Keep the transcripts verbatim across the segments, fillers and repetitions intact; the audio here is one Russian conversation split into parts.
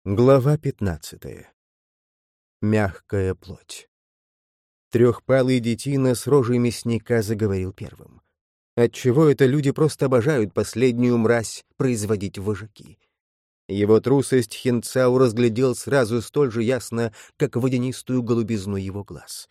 Глава пятнадцатая. Мягкая плоть. Трехпалый детина с рожей мясника заговорил первым. Отчего это люди просто обожают последнюю мразь производить вожаки? Его трусость Хинцау разглядел сразу столь же ясно, как водянистую голубизну его глаз.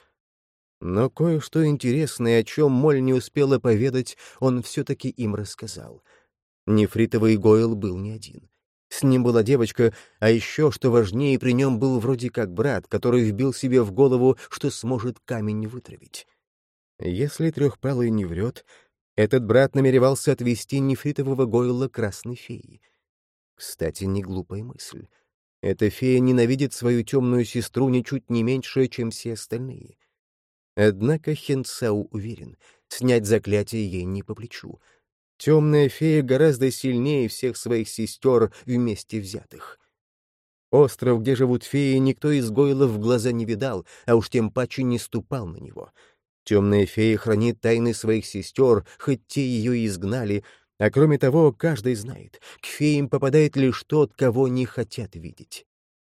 Но кое-что интересное, о чем Моль не успела поведать, он все-таки им рассказал. Нефритовый Гойл был не один. С ним была девочка, а еще, что важнее, при нем был вроде как брат, который вбил себе в голову, что сможет камень вытравить. Если Трехпалый не врет, этот брат намеревался отвести нефритового Гойла к Красной Фее. Кстати, не глупая мысль. Эта фея ненавидит свою темную сестру ничуть не меньше, чем все остальные. Однако Хинцау уверен, снять заклятие ей не по плечу. Темная фея гораздо сильнее всех своих сестер вместе взятых. Остров, где живут феи, никто из Гойлов в глаза не видал, а уж тем паче не ступал на него. Темная фея хранит тайны своих сестер, хоть те ее и изгнали, а кроме того, каждый знает, к феям попадает лишь тот, кого не хотят видеть.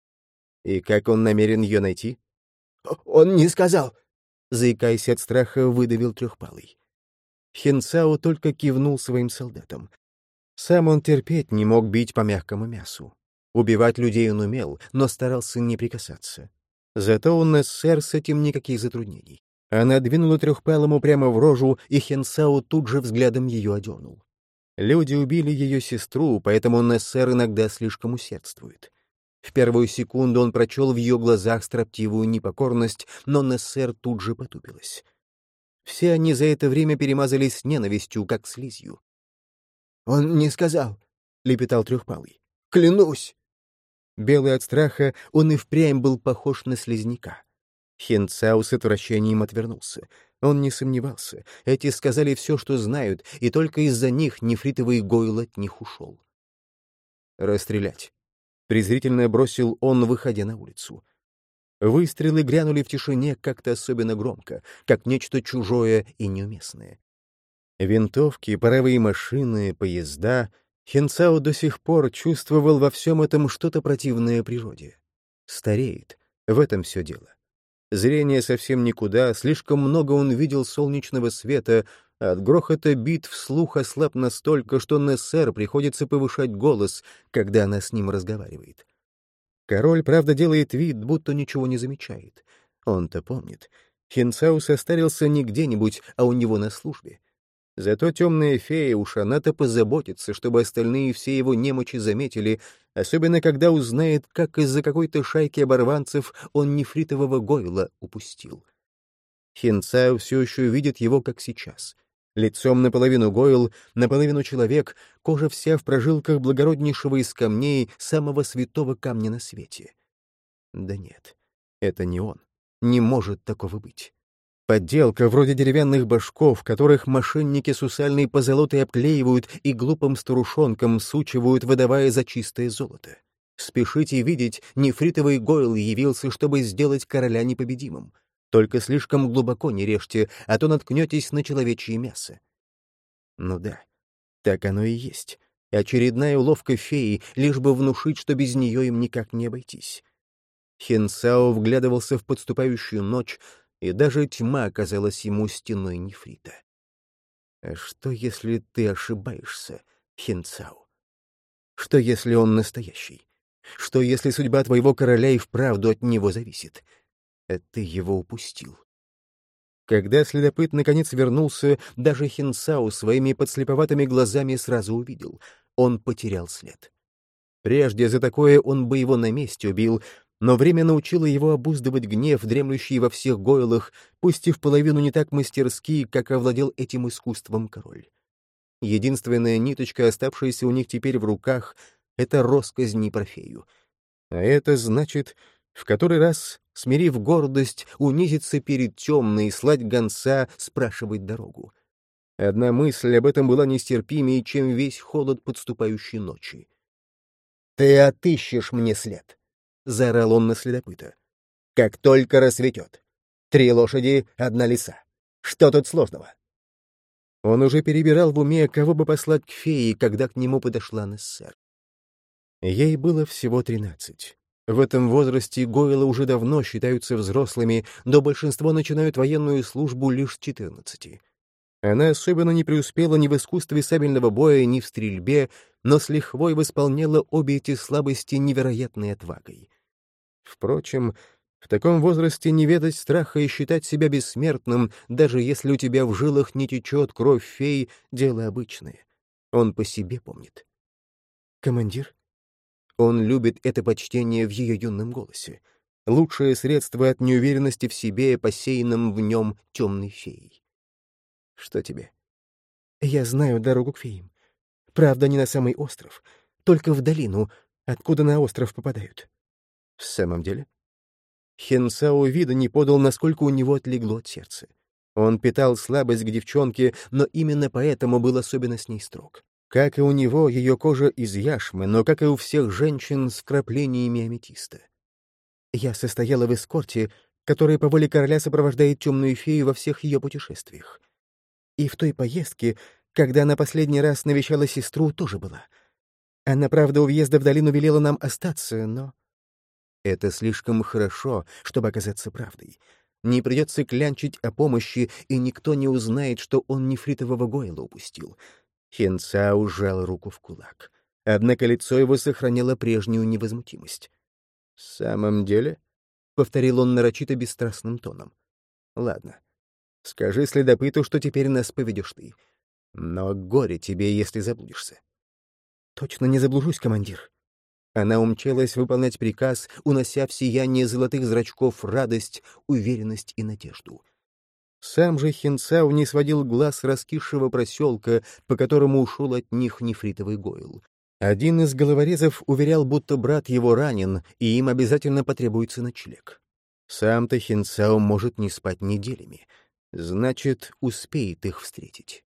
И как он намерен ее найти? — Он не сказал, — заикаясь от страха, выдавил Трехпалый. Хинцао только кивнул своим солдатам. Сам он терпеть не мог бить по мягкому мясу. Убивать людей он умел, но старался не прикасаться. Зато у Нессер с этим никаких затруднений. Она двинула Трехпалому прямо в рожу, и Хинцао тут же взглядом ее одернул. Люди убили ее сестру, поэтому Нессер иногда слишком усердствует. В первую секунду он прочел в ее глазах строптивую непокорность, но Нессер тут же потупилась. Все они за это время перемазались ненавистью, как слизью. — Он не сказал, — лепетал Трехпалый. — Клянусь! Белый от страха, он и впрямь был похож на слизняка. Хинцао с отвращением отвернулся. Он не сомневался. Эти сказали все, что знают, и только из-за них нефритовый Гойл от них ушел. «Расстрелять!» — презрительно бросил он, выходя на улицу. Выстрелы грянули в тишине как-то особенно громко, как нечто чужое и неуместное. Винтовки, паровые машины, поезда. Хинцао до сих пор чувствовал во всем этом что-то противное природе. Стареет. В этом все дело. Зрение совсем никуда, слишком много он видел солнечного света, а от грохота битв слух ослаб настолько, что Нессер приходится повышать голос, когда она с ним разговаривает. Король, правда, делает вид, будто ничего не замечает. Он-то помнит. Хинцао состарился не где-нибудь, а у него на службе. Зато темная фея уж она-то позаботится, чтобы остальные все его немочи заметили, особенно когда узнает, как из-за какой-то шайки оборванцев он нефритового Гойла упустил. Хинцао все еще видит его, как сейчас. Лицом наполовину Гойл, наполовину человек, кожа вся в прожилках благороднейшего из камней, самого святого камня на свете. Да нет, это не он. Не может такого быть. Подделка вроде деревянных башков, которых мошенники сусальной позолотой обклеивают и глупым старушонкам сучивают, выдавая за чистое золото. Спешите видеть, нефритовый Гойл явился, чтобы сделать короля непобедимым. Только слишком глубоко не режьте, а то наткнетесь на человечье мясо. Ну да, так оно и есть. Очередная уловка феи, лишь бы внушить, что без нее им никак не обойтись. Хинцао вглядывался в подступающую ночь, и даже тьма оказалась ему стеной нефрита. А что, если ты ошибаешься, Хинцао? Что, если он настоящий? Что, если судьба твоего короля и вправду от него зависит? А ты его упустил. Когда следопыт наконец вернулся, даже Хинцао своими подслеповатыми глазами сразу увидел — он потерял след. Прежде за такое он бы его на месте убил, но время научило его обуздывать гнев, дремлющий во всех Гойлах, пусть и в половину не так мастерски, как овладел этим искусством король. Единственная ниточка, оставшаяся у них теперь в руках, — это росказни про фею. А это значит, в который раз, смирив гордость, унизиться перед темной, слать гонца, спрашивать дорогу. Одна мысль об этом была нестерпимее, чем весь холод подступающей ночи. Ты отыщешь мне след, — заорал он на следопыта. — Как только рассветет. Три лошади, одна лиса. Что тут сложного? Он уже перебирал в уме, кого бы послать к фее, когда к нему подошла Нессер. Ей было всего тринадцать. В этом возрасте Гойлы уже давно считаются взрослыми, но большинство начинают военную службу лишь с четырнадцати. Она особенно не преуспела ни в искусстве сабельного боя, ни в стрельбе, но с лихвой восполняла обе эти слабости невероятной отвагой. Впрочем, в таком возрасте не ведать страха и считать себя бессмертным, даже если у тебя в жилах не течет кровь фей, дело обычное. Он по себе помнит. «Командир?» Он любит это почтение в ее юном голосе. Лучшее средство от неуверенности в себе, посеянном в нем темной феей. «Что тебе?» «Я знаю дорогу к феям. Правда, не на самый остров, только в долину, откуда на остров попадают». «В самом деле?» Хенсао вида не подал, насколько у него отлегло от сердца. Он питал слабость к девчонке, но именно поэтому был особенно с ней строг. Как и у него, ее кожа из яшмы, но, как и у всех женщин, с вкраплениями аметиста. Я состояла в эскорте, который по воле короля сопровождает темную фею во всех ее путешествиях. И в той поездке, когда она последний раз навещала сестру, тоже была. Она, правда, у въезда в долину велела нам остаться, но... Это слишком хорошо, чтобы оказаться правдой. Не придется клянчить о помощи, и никто не узнает, что он нефритового Гойла упустил. Хенцао сжал руку в кулак. Однако лицо его сохраняло прежнюю невозмутимость. «В самом деле?» — повторил он нарочито бесстрастным тоном. «Ладно. Скажи следопыту, что теперь нас поведешь ты. Но горе тебе, если заблудишься». «Точно не заблужусь, командир». Она умчалась выполнять приказ, унося в сияние золотых зрачков радость, уверенность и надежду. Сам же Хенцао не сводил глаз с раскисшего проселка, по которому ушел от них нефритовый Гойл. Один из головорезов уверял, будто брат его ранен, и им обязательно потребуется ночлег. Сам-то Хенцао может не спать неделями. Значит, успеет их встретить.